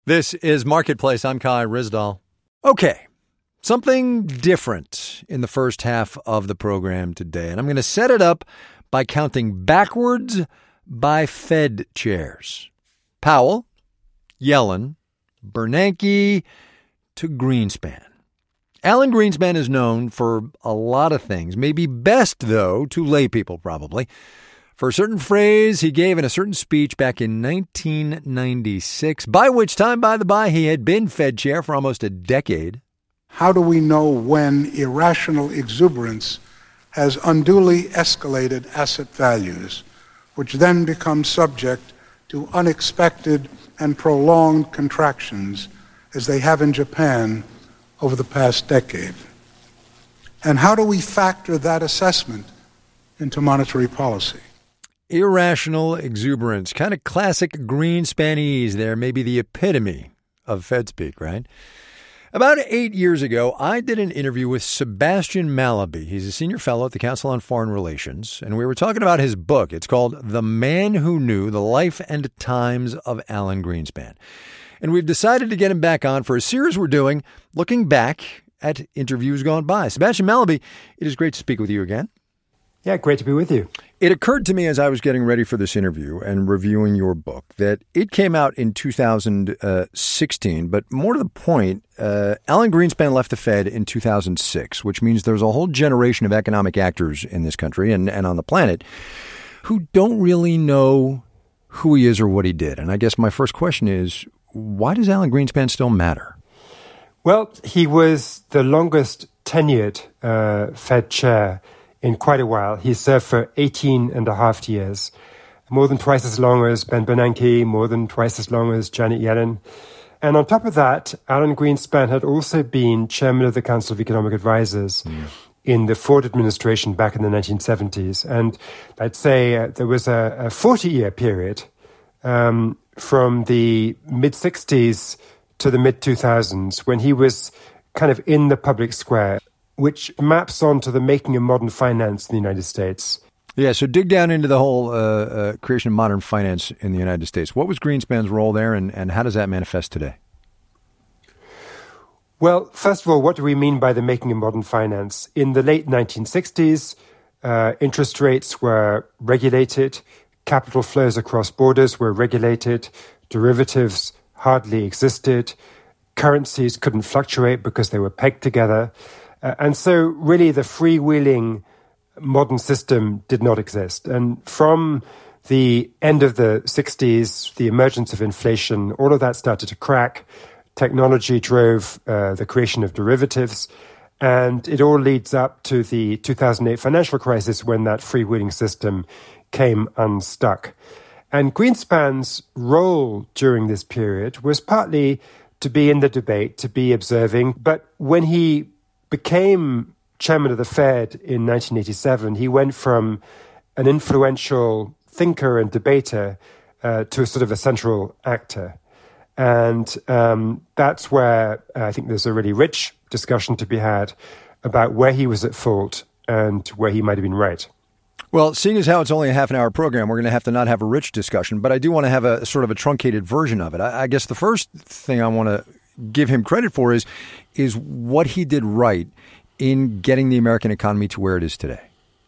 This is Marketplace. I'm Kai Ryssdal. Okay, something different in the first half of the program today. And I'm going to set it up by counting backwards by Fed chairs. Powell, Yellen, Bernanke to Greenspan. Alan Greenspan is known for a lot of things, maybe best, though, to lay people probably, for a certain phrase he gave in a certain speech back in 1996, by which time, by the by, he had been Fed chair for almost a decade. How do we know when irrational exuberance has unduly escalated asset values, which then become subject to unexpected and prolonged contractions, as they have in Japan over the past decade? And how do we factor that assessment into monetary policy? Irrational exuberance, kind of classic Greenspanese there, maybe the epitome of Fed speak, right? About 8 years ago, I did an interview with Sebastian Mallaby. He's a senior fellow at the Council on Foreign Relations, and we were talking about his book. It's called The Man Who Knew: The Life and Times of Alan Greenspan. And we've decided to get him back on for a series we're doing, looking back at interviews gone by. Sebastian Mallaby, it is great to speak with you again. Yeah, great to be with you. It occurred to me as I was getting ready for this interview and reviewing your book that it came out in 2016, but more to the point, Alan Greenspan left the Fed in 2006, which means there's a whole generation of economic actors in this country and on the planet who don't really know who he is or what he did. And I guess my first question is, why does Alan Greenspan still matter? Well, he was the longest tenured Fed chair in quite a while. He served for 18 and a half years, more than twice as long as Ben Bernanke, more than twice as long as Janet Yellen. And on top of that, Alan Greenspan had also been chairman of the Council of Economic Advisors in the Ford administration back in the 1970s. And I'd say there was a 40-year period from the mid-60s to the mid-2000s when he was kind of in the public square, which maps onto the making of modern finance in the United States. Yeah, so dig down into the whole creation of modern finance in the United States. What was Greenspan's role there, and how does that manifest today? Well, first of all, what do we mean by the making of modern finance? In the late 1960s, interest rates were regulated, capital flows across borders were regulated, derivatives hardly existed, currencies couldn't fluctuate because they were pegged together. And so really the freewheeling modern system did not exist. And from the end of the 60s, the emergence of inflation, all of that started to crack. Technology drove the creation of derivatives. And it all leads up to the 2008 financial crisis when that freewheeling system came unstuck. And Greenspan's role during this period was partly to be in the debate, to be observing. But when he became chairman of the Fed in 1987, he went from an influential thinker and debater to a sort of a central actor. And that's where I think there's a really rich discussion to be had about where he was at fault and where he might have been right. Well, seeing as how it's only a half an hour program, we're going to have to not have a rich discussion, but I do want to have a sort of a truncated version of it. I guess the first thing I want to give him credit for is what he did right in getting the American economy to where it is today.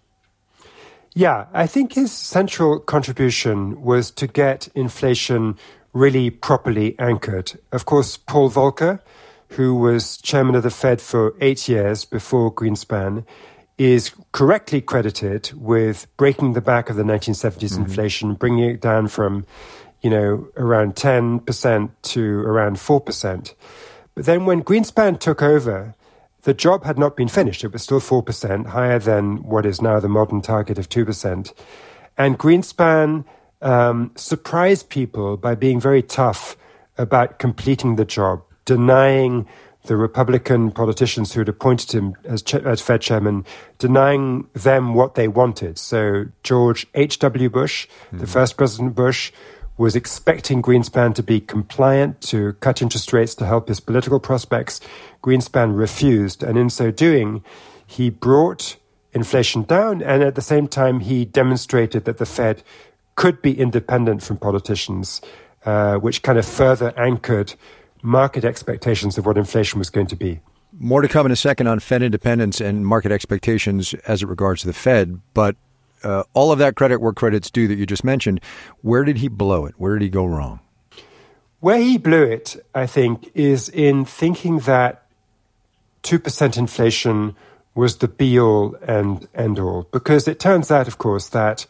Yeah, I think his central contribution was to get inflation really properly anchored. Of course, Paul Volcker, who was chairman of the Fed for 8 years before Greenspan, is correctly credited with breaking the back of the 1970s inflation, bringing it down from, around 10% to around 4%. But then when Greenspan took over, the job had not been finished. It was still 4%, higher than what is now the modern target of 2%. And Greenspan surprised people by being very tough about completing the job, denying the Republican politicians who had appointed him as Fed chairman, denying them what they wanted. So George H.W. Bush, the first President Bush, was expecting Greenspan to be compliant, to cut interest rates to help his political prospects. Greenspan refused, and in so doing, he brought inflation down, and at the same time, he demonstrated that the Fed could be independent from politicians which kind of further anchored market expectations of what inflation was going to be. More to come in a second on Fed independence and market expectations as it regards to the Fed. But all of that credit where credit's due that you just mentioned, where did he blow it? Where did he go wrong? Where he blew it, I think, is in thinking that 2% inflation was the be-all and end-all. Because it turns out, of course, that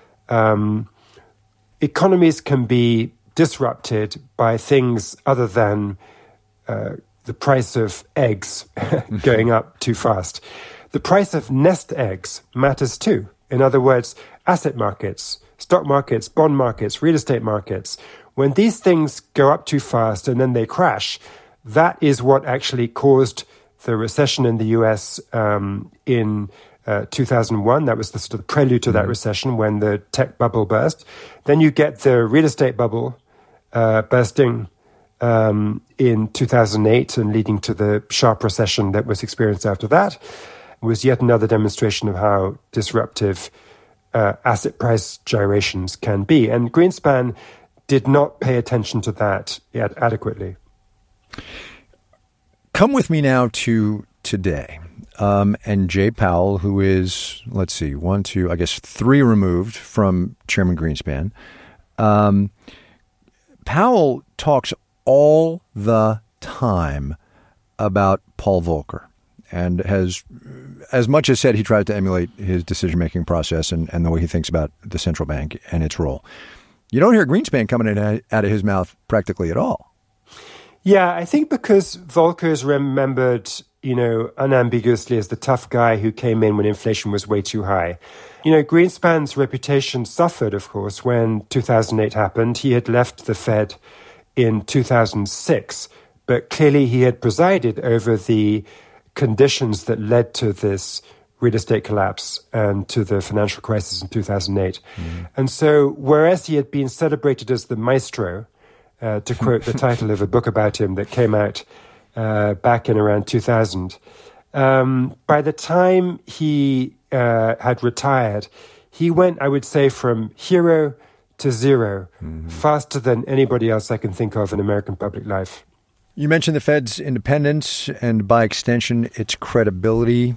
economies can be disrupted by things other than the price of eggs going up too fast. The price of nest eggs matters too. In other words, asset markets, stock markets, bond markets, real estate markets, when these things go up too fast and then they crash, that is what actually caused the recession in the US in 2001. That was the sort of prelude to that recession when the tech bubble burst. Then you get the real estate bubble bursting in 2008 and leading to the sharp recession that was experienced after that. It was yet another demonstration of how disruptive asset price gyrations can be. And Greenspan did not pay attention to that yet adequately. Come with me now to today. And Jay Powell, who is, let's see, 1, 2, I guess 3 removed from Chairman Greenspan. Powell talks all the time about Paul Volcker and has, as much as said, he tried to emulate his decision-making process and the way he thinks about the central bank and its role. You don't hear Greenspan coming out of his mouth practically at all. Yeah, I think because Volcker is remembered, unambiguously as the tough guy who came in when inflation was way too high. Greenspan's reputation suffered, of course, when 2008 happened. He had left the Fed in 2006, but clearly he had presided over the conditions that led to this real estate collapse and to the financial crisis in 2008. Mm-hmm. And so, whereas he had been celebrated as the maestro, to quote the title of a book about him that came out back in around 2000, by the time he had retired, he went, I would say, from hero to zero, faster than anybody else I can think of in American public life. You mentioned the Fed's independence and, by extension, its credibility.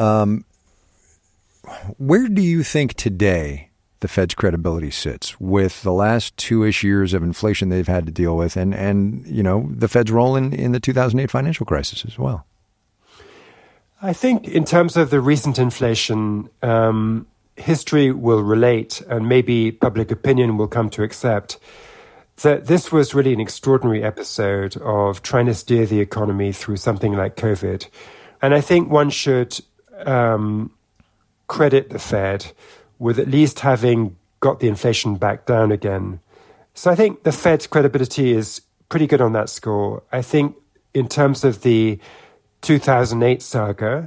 Where do you think today the Fed's credibility sits with the last 2-ish years of inflation they've had to deal with and the Fed's role in the 2008 financial crisis as well? I think in terms of the recent inflation, history will relate and maybe public opinion will come to accept that this was really an extraordinary episode of trying to steer the economy through something like COVID. And I think one should credit the Fed with at least having got the inflation back down again. So I think the Fed's credibility is pretty good on that score. I think in terms of the 2008 saga,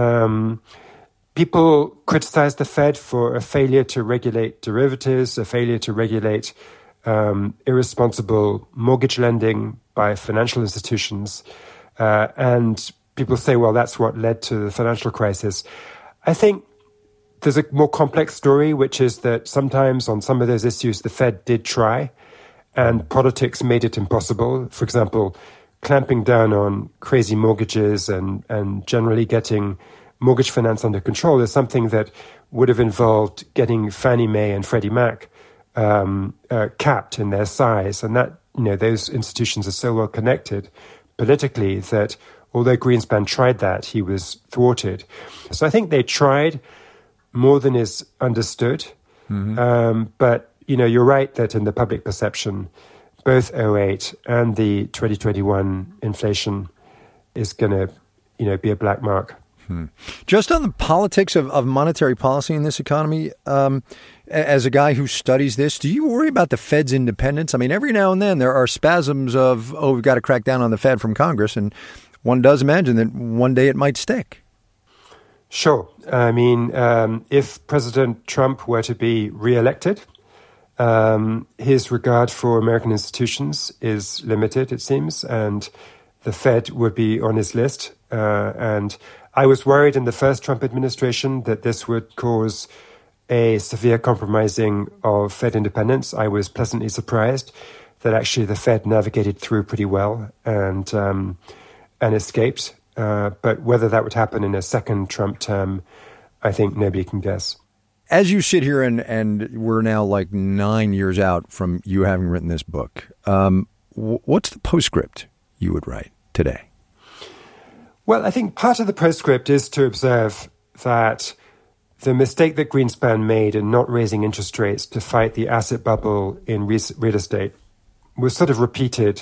people criticized the Fed for a failure to regulate derivatives, a failure to regulate irresponsible mortgage lending by financial institutions. And people say, well, that's what led to the financial crisis. I think there's a more complex story, which is that sometimes on some of those issues, the Fed did try, and politics made it impossible. For example, clamping down on crazy mortgages and generally getting mortgage finance under control is something that would have involved getting Fannie Mae and Freddie Mac capped in their size. And that, those institutions are so well connected politically that although Greenspan tried that, he was thwarted. So I think they tried more than is understood. Mm-hmm. But, you're right that in the public perception, both 2008 and the 2021 inflation is going to, be a black mark. Just on the politics of monetary policy in this economy, as a guy who studies this, do you worry about the Fed's independence? I mean, every now and then there are spasms of, we've got to crack down on the Fed from Congress, and one does imagine that one day it might stick. Sure. I mean, if President Trump were to be reelected, his regard for American institutions is limited, it seems, and the Fed would be on his list. And I was worried in the first Trump administration that this would cause a severe compromising of Fed independence. I was pleasantly surprised that actually the Fed navigated through pretty well and escaped. But whether that would happen in a second Trump term, I think nobody can guess. As you sit here and we're now like 9 years out from you having written this book, what's the postscript you would write today? Well, I think part of the postscript is to observe that the mistake that Greenspan made in not raising interest rates to fight the asset bubble in real estate was sort of repeated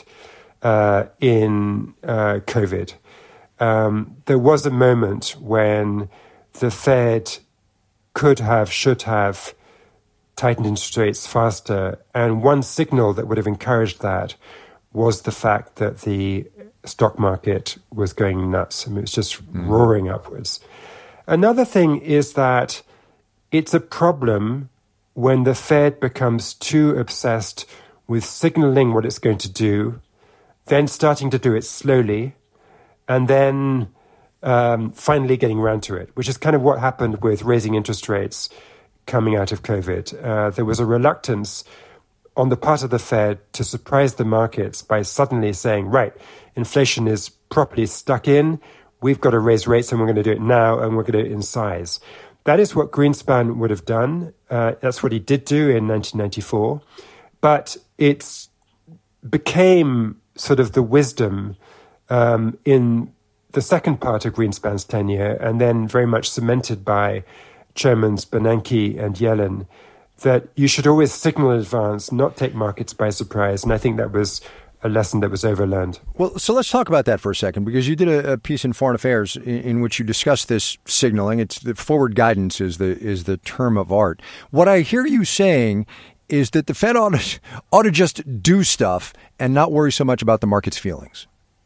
in COVID. There was a moment when the Fed should have tightened interest rates faster. And one signal that would have encouraged that was the fact that the stock market was going nuts. I mean, it was just roaring upwards. Another thing is that it's a problem when the Fed becomes too obsessed with signaling what it's going to do, then starting to do it slowly, and then finally getting around to it, which is kind of what happened with raising interest rates coming out of COVID. There was a reluctance on the part of the Fed to surprise the markets by suddenly saying, right, inflation is properly stuck in, we've got to raise rates and we're going to do it now and we're going to do it in size. That is what Greenspan would have done. That's what he did do in 1994. But it became sort of the wisdom in the second part of Greenspan's tenure, and then very much cemented by Chairmans Bernanke and Yellen, that you should always signal in advance, not take markets by surprise. And I think that was a lesson that was overlearned. Well, so let's talk about that for a second, because you did a piece in Foreign Affairs in which you discussed this signaling. It's the forward guidance is the term of art. What I hear you saying is that the Fed ought to just do stuff and not worry so much about the market's feelings.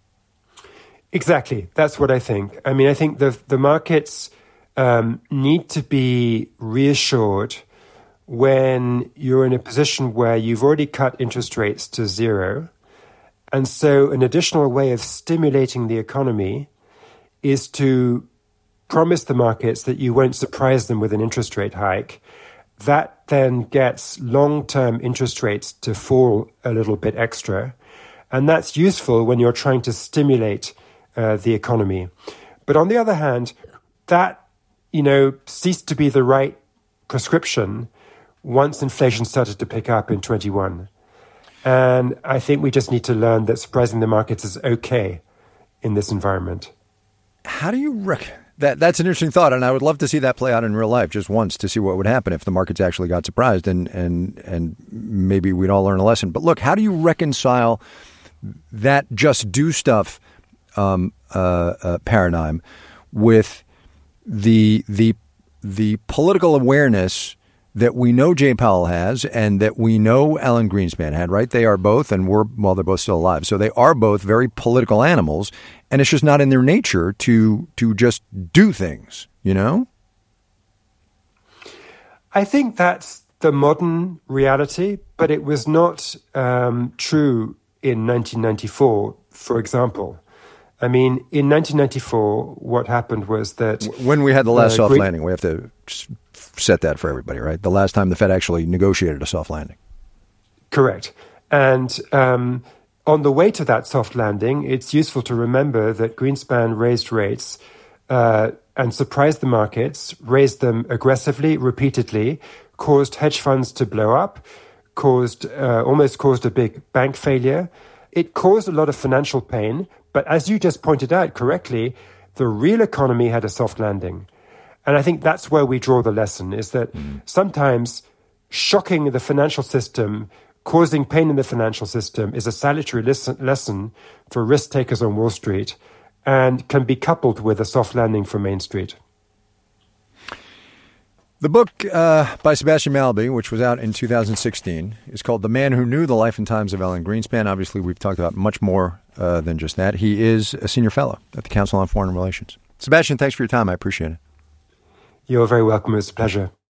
Exactly. That's what I think. I mean, I think the markets need to be reassured when you're in a position where you've already cut interest rates to zero. And so an additional way of stimulating the economy is to promise the markets that you won't surprise them with an interest rate hike. That then gets long-term interest rates to fall a little bit extra. And that's useful when you're trying to stimulate the economy. But on the other hand, that, ceased to be the right prescription once inflation started to pick up in 21. And I think we just need to learn that surprising the markets is okay in this environment. How do you reckon? That's an interesting thought, and I would love to see that play out in real life just once to see what would happen if the markets actually got surprised, and maybe we'd all learn a lesson. But look, how do you reconcile that just do stuff paradigm with the political awareness that we know Jay Powell has and that we know Alan Greenspan had, right? They are both, and they're both still alive. So they are both very political animals, and it's just not in their nature to just do things, I think that's the modern reality, but it was not true in 1994, for example. I mean, in 1994, what happened was that... When we had the last soft landing, we have to set that for everybody, right? The last time the Fed actually negotiated a soft landing. Correct. And on the way to that soft landing, it's useful to remember that Greenspan raised rates and surprised the markets, raised them aggressively, repeatedly, caused hedge funds to blow up, almost caused a big bank failure. It caused a lot of financial pain, but as you just pointed out correctly, the real economy had a soft landing. And I think that's where we draw the lesson, is that sometimes shocking the financial system, causing pain in the financial system is a salutary lesson for risk takers on Wall Street and can be coupled with a soft landing for Main Street. The book by Sebastian Mallaby, which was out in 2016, is called The Man Who Knew the Life and Times of Alan Greenspan. Obviously, we've talked about much more than just that. He is a senior fellow at the Council on Foreign Relations. Sebastian, thanks for your time. I appreciate it. You're very welcome. It's a pleasure.